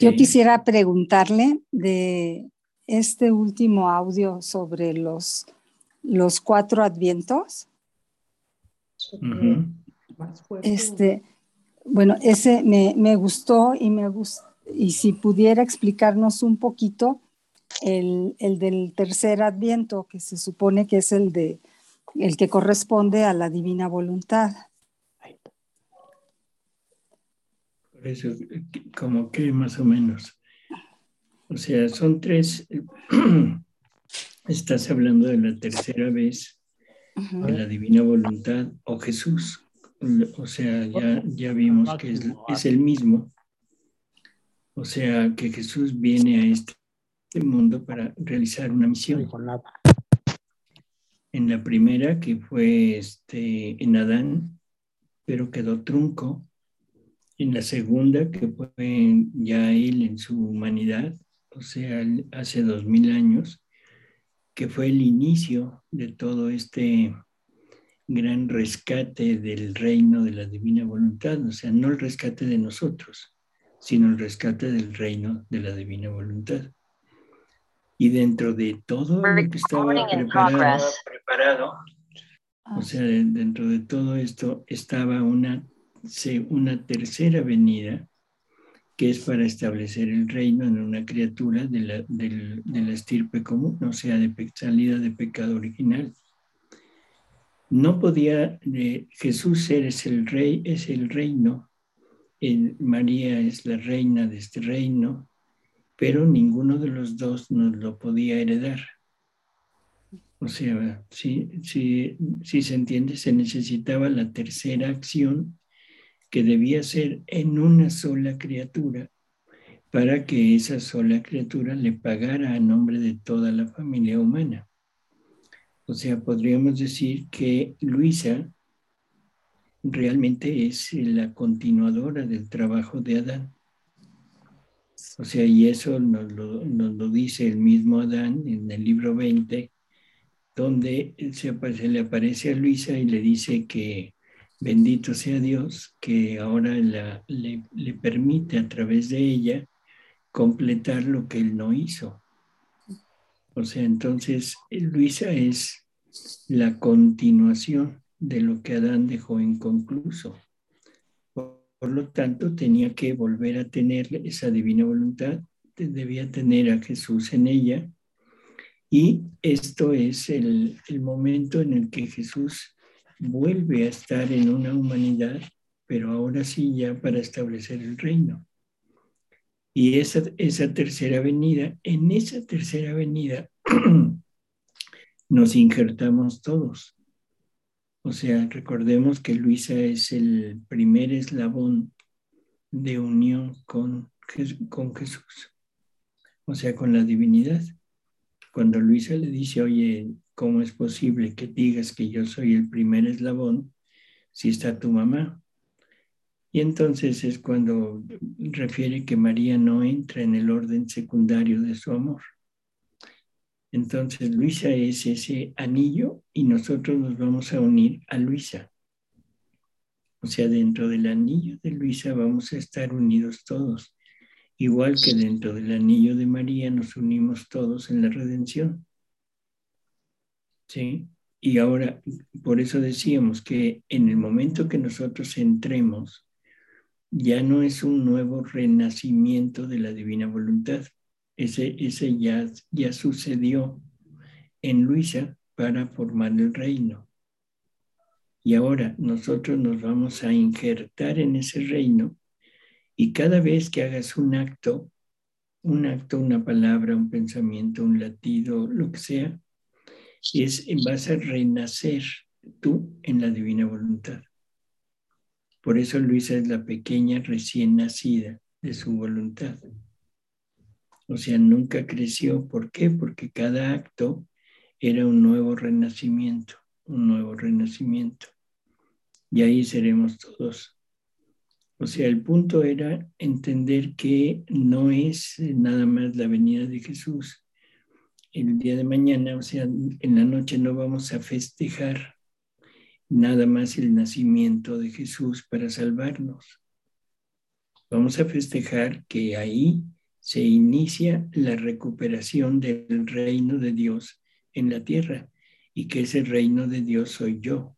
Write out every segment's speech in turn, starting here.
Yo quisiera preguntarle de este último audio sobre los 4 advientos. Uh-huh. Bueno, ese me gustó y si pudiera explicarnos un poquito el del tercer adviento, que se supone que es el que corresponde a la divina voluntad. Por eso, como que más o menos. O sea, son 3. Estás hablando de la tercera vez de la divina voluntad o Jesús. O sea, ya vimos que es el mismo. O sea, que Jesús viene a este mundo para realizar una misión. En la primera, que fue en Adán, pero quedó trunco. En la segunda, que fue ya él en su humanidad, o sea, hace 2000 años, que fue el inicio de todo este gran rescate del reino de la divina voluntad, o sea, no el rescate de nosotros, sino el rescate del reino de la divina voluntad. Y dentro de todo lo que estaba preparado, o sea, dentro de todo esto estaba una tercera venida, que es para establecer el reino en una criatura de la estirpe común, o sea, salida de pecado original. No podía, Jesús es el rey, es el reino, María es la reina de este reino, pero ninguno de los dos nos lo podía heredar. O sea, si se entiende, se necesitaba la tercera acción que debía ser en una sola criatura para que esa sola criatura le pagara a nombre de toda la familia humana. O sea, podríamos decir que Luisa realmente es la continuadora del trabajo de Adán. O sea, y eso nos lo dice el mismo Adán en el libro 20, donde se le aparece a Luisa y le dice que bendito sea Dios, que ahora le permite a través de ella completar lo que él no hizo. O sea, entonces Luisa es la continuación de lo que Adán dejó inconcluso. Por lo tanto, tenía que volver a tener esa divina voluntad, debía tener a Jesús en ella, y esto es el momento en el que Jesús vuelve a estar en una humanidad, pero ahora sí ya para establecer el reino. Y esa tercera venida, en esa tercera venida nos injertamos todos. O sea, recordemos que Luisa es el primer eslabón de unión con Jesús, o sea, con la divinidad. Cuando Luisa le dice, oye, ¿cómo es posible que digas que yo soy el primer eslabón si está tu mamá? Y entonces es cuando refiere que María no entra en el orden secundario de su amor. Entonces Luisa es ese anillo y nosotros nos vamos a unir a Luisa. O sea, dentro del anillo de Luisa vamos a estar unidos todos. Igual que dentro del anillo de María nos unimos todos en la redención. ¿Sí? Y ahora, por eso decíamos que en el momento que nosotros entremos, ya no es un nuevo renacimiento de la divina voluntad. Ese ya sucedió en Luisa para formar el reino. Y ahora nosotros nos vamos a injertar en ese reino, y cada vez que hagas un acto, una palabra, un pensamiento, un latido, lo que sea, vas a renacer tú en la divina voluntad. Por eso Luisa es la pequeña recién nacida de su voluntad. O sea, nunca creció. ¿Por qué? Porque cada acto era un nuevo renacimiento, un nuevo renacimiento. Y ahí seremos todos. O sea, el punto era entender que no es nada más la venida de Jesús el día de mañana, o sea, en la noche no vamos a festejar nada más el nacimiento de Jesús para salvarnos. Vamos a festejar que ahí se inicia la recuperación del reino de Dios en la tierra, y que ese reino de Dios soy yo.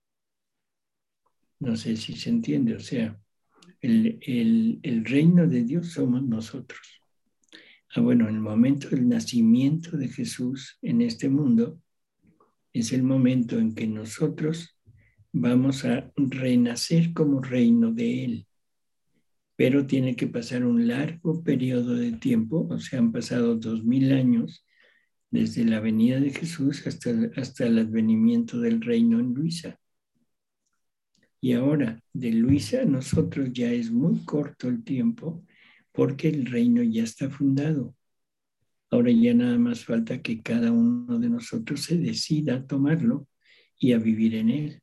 No sé si se entiende, o sea, el reino de Dios somos nosotros. Bueno, el momento del nacimiento de Jesús en este mundo es el momento en que nosotros vamos a renacer como reino de Él. Pero tiene que pasar un largo periodo de tiempo, o sea, han pasado 2000 años desde la venida de Jesús hasta el advenimiento del reino en Luisa. Y ahora, de Luisa, nosotros ya es muy corto el tiempo porque el reino ya está fundado. Ahora ya nada más falta que cada uno de nosotros se decida a tomarlo y a vivir en él.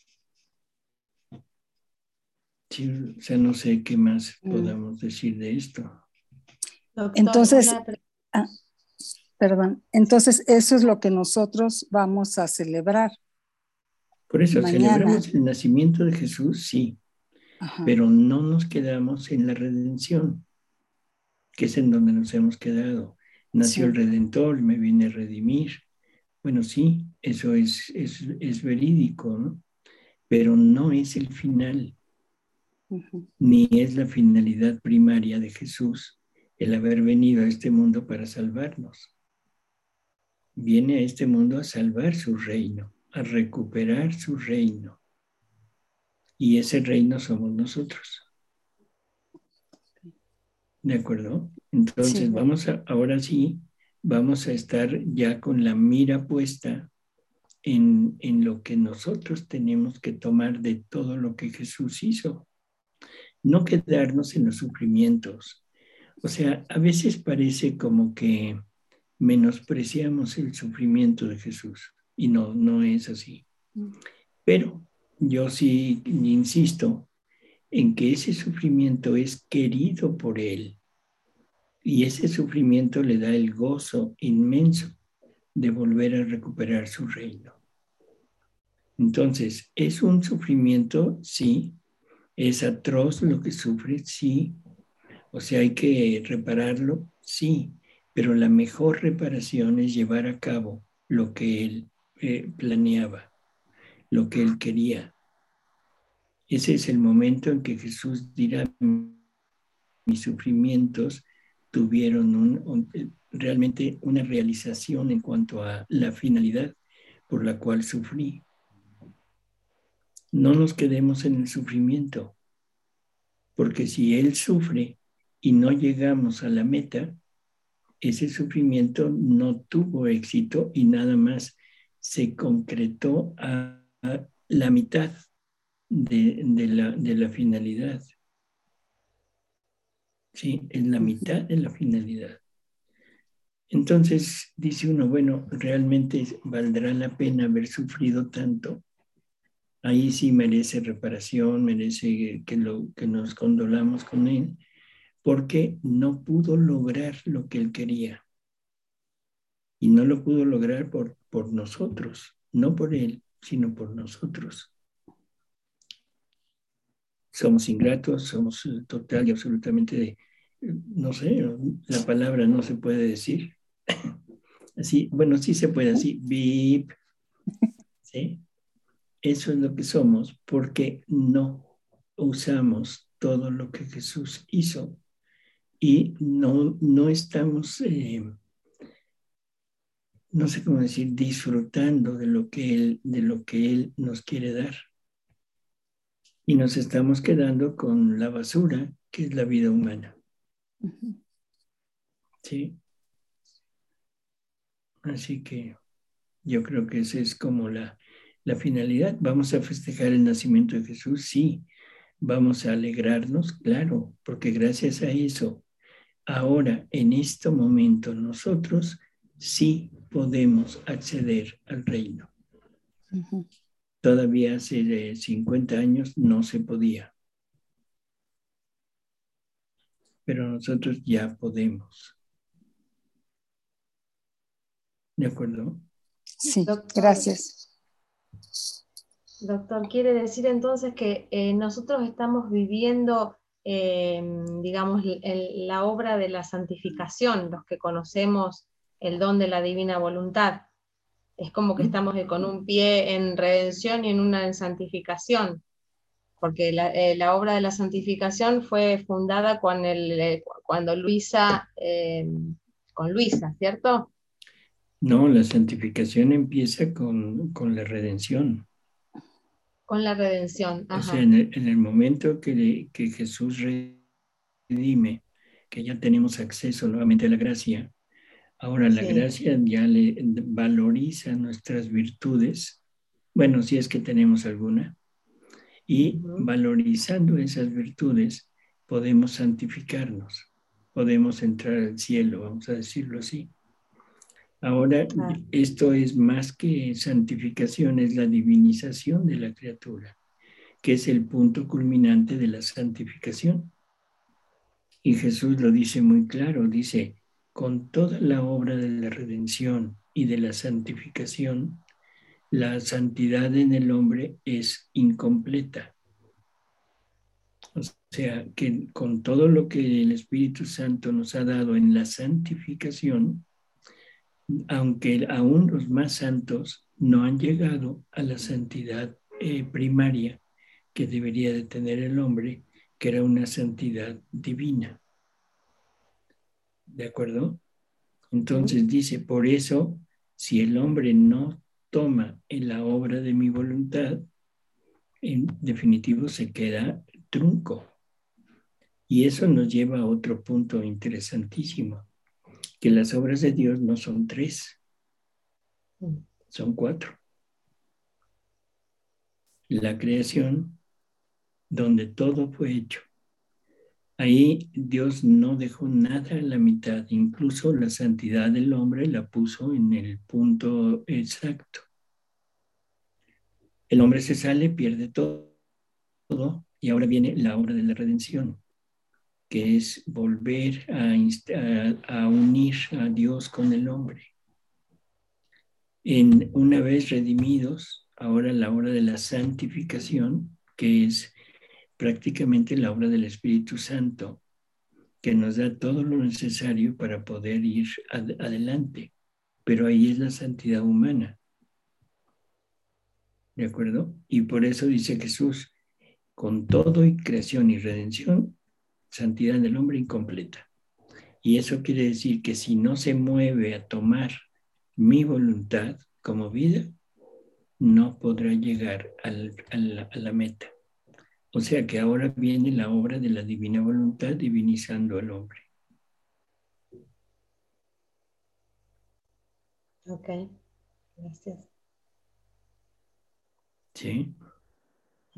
Sí, o sea, no sé qué más podamos decir de esto. Doctor, entonces, perdón, entonces eso es lo que nosotros vamos a celebrar. Por eso, celebramos el nacimiento de Jesús, sí, pero no nos quedamos en la redención, que es en donde nos hemos quedado. Nació el Redentor, me viene a redimir. Bueno, sí, eso es verídico, ¿no? Pero no es el final, ni es la finalidad primaria de Jesús el haber venido a este mundo para salvarnos. Viene a este mundo a salvar su reino, a recuperar su reino. Y ese reino somos nosotros. ¿De acuerdo? Entonces ahora sí, vamos a estar ya con la mira puesta en lo que nosotros tenemos que tomar de todo lo que Jesús hizo. No quedarnos en los sufrimientos. O sea, a veces parece como que menospreciamos el sufrimiento de Jesús y no es así. Pero yo sí insisto en que ese sufrimiento es querido por Él y ese sufrimiento le da el gozo inmenso de volver a recuperar su reino. Entonces, ¿es un sufrimiento? Sí. ¿Es atroz lo que sufre? Sí. O sea, hay que repararlo, sí, pero la mejor reparación es llevar a cabo lo que él planeaba, lo que él quería. Ese es el momento en que Jesús dirá, mis sufrimientos tuvieron realmente una realización en cuanto a la finalidad por la cual sufrí. No nos quedemos en el sufrimiento, porque si él sufre y no llegamos a la meta, ese sufrimiento no tuvo éxito y nada más se concretó a la mitad de la finalidad. ¿Sí? En la mitad de la finalidad. Entonces dice uno, bueno, ¿realmente valdrá la pena haber sufrido tanto? Ahí sí merece reparación, merece que nos condolamos con él, porque no pudo lograr lo que él quería. Y no lo pudo lograr por nosotros, no por él, sino por nosotros. Somos ingratos, somos total y absolutamente, no sé, la palabra no se puede decir. Así, bueno, sí se puede así, beep, ¿sí? Eso es lo que somos porque no usamos todo lo que Jesús hizo y no estamos, no sé cómo decir, disfrutando de lo que Él nos quiere dar. Y nos estamos quedando con la basura que es la vida humana. ¿Sí? Así que yo creo que esa es como la finalidad. ¿Vamos a festejar el nacimiento de Jesús? Sí. ¿Vamos a alegrarnos? Claro, porque gracias a eso, ahora, en este momento, nosotros sí podemos acceder al reino. Todavía hace 50 años no se podía, pero nosotros ya podemos. ¿De acuerdo? Sí, gracias. Doctor, quiere decir entonces que nosotros estamos viviendo digamos, la obra de la santificación, los que conocemos el don de la divina voluntad. Es como que estamos con un pie en redención y en una en santificación, porque la obra de la santificación fue fundada cuando Luisa, con Luisa, ¿cierto? No, la santificación empieza con la redención. Con la redención, O sea, ajá. en el momento que Jesús redime, que ya tenemos acceso nuevamente a la gracia, ahora la Sí. gracia ya le valoriza nuestras virtudes, bueno, si es que tenemos alguna, y valorizando esas virtudes podemos santificarnos, podemos entrar al cielo, vamos a decirlo así. Ahora, Ah. esto es más que santificación, es la divinización de la criatura, que es el punto culminante de la santificación. Y Jesús lo dice muy claro, dice, con toda la obra de la redención y de la santificación, la santidad en el hombre es incompleta. O sea, que con todo lo que el Espíritu Santo nos ha dado en la santificación, aunque aún los más santos no han llegado a la santidad primaria que debería de tener el hombre, que era una santidad divina. ¿De acuerdo? Entonces dice, por eso, si el hombre no toma en la obra de mi voluntad, en definitivo se queda trunco. Y eso nos lleva a otro punto interesantísimo, que las obras de Dios no son tres, son cuatro. La creación, donde todo fue hecho. Ahí Dios no dejó nada a la mitad, incluso la santidad del hombre la puso en el punto exacto. El hombre se sale, pierde todo, y ahora viene la obra de la redención, que es volver a unir a Dios con el hombre. Una vez redimidos, ahora la obra de la santificación, que es prácticamente la obra del Espíritu Santo, que nos da todo lo necesario para poder ir adelante. Pero ahí es la santidad humana. ¿De acuerdo? Y por eso dice Jesús, con todo y creación y redención, santidad del hombre incompleta. Y eso quiere decir que si no se mueve a tomar mi voluntad como vida, no podrá llegar a la meta. O sea que ahora viene la obra de la divina voluntad divinizando al hombre. Ok, gracias. ¿Sí?